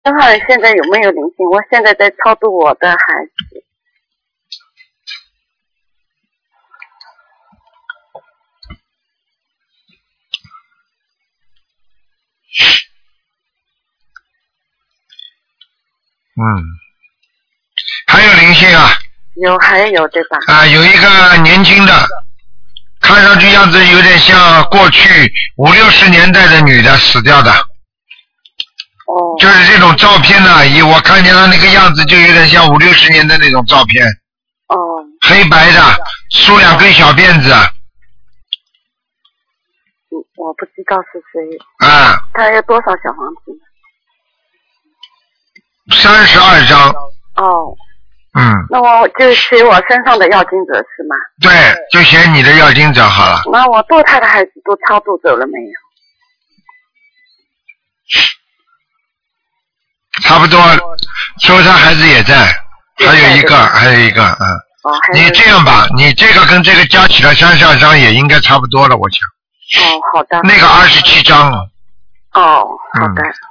身上现在有没有灵性？我现在在超度我的孩子。 还有灵性啊？ 还有对吧？ 啊，有一个年轻的，看上去样子有点像过去50、60年代的女的死掉的。就是这种照片呢，我看见她那个样子就有点像50、60年的那种照片。黑白的，梳2根小辫子。 我不知道是谁。 他有多少小房子呢 ？32张。 那我就写我身上的要经者是吗？ 对，就写你的要经者好了。 那我堕胎的孩子都超度走了没有？ 差不多，说他孩子也在，还有一个，你这样吧，你这个跟这个加起来32张也应该差不多了，我想。 好的。 那个27张。 好的。